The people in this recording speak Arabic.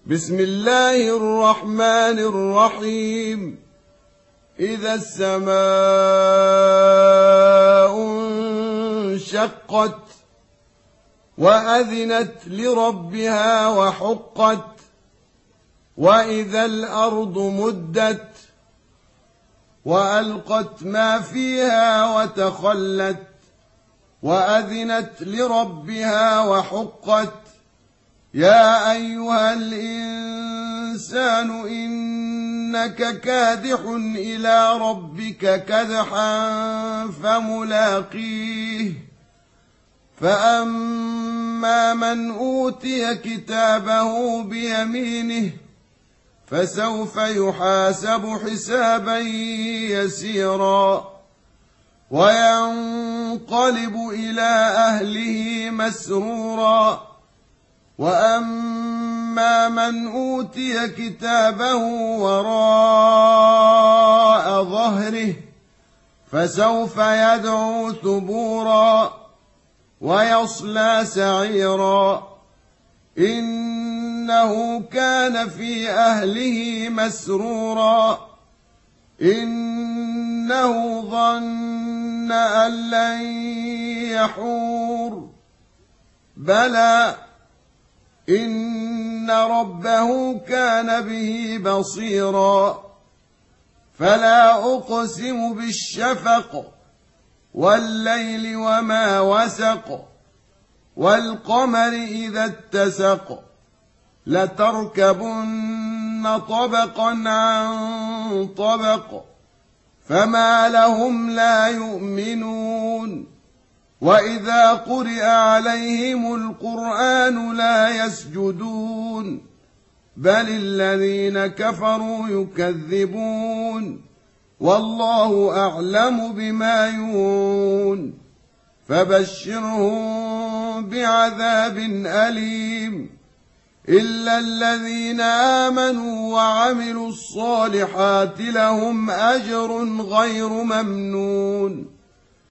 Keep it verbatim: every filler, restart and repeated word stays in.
بسم الله الرحمن الرحيم. إذا السماء انشقت وأذنت لربها وحقت وإذا الأرض مدت وألقت ما فيها وتخلت وأذنت لربها وحقت يا أيها الإنسان إنك كادح إلى ربك كدحا فملاقيه فأما من أوتي كتابه بيمينه فسوف يحاسب حسابا يسيرا وينقلب إلى أهله مسرورا وأما من أوتي كتابه وراء ظهره فسوف يدعو ثبورا ويصلى سعيرا إنه كان في أهله مسرورا إنه ظن أن لن يحور بلى إن ربه كان به بصيرا فلا أقسم بالشفق والليل وما وسق والقمر إذا اتسق لتركبن طبقا عن طبق فما لهم لا يؤمنون وإذا قرئ عليهم القرآن لا يسجدون بل الذين كفروا يكذبون والله أعلم بما يوعون فبشرهم بعذاب أليم إلا الذين آمنوا وعملوا الصالحات لهم أجر غير ممنون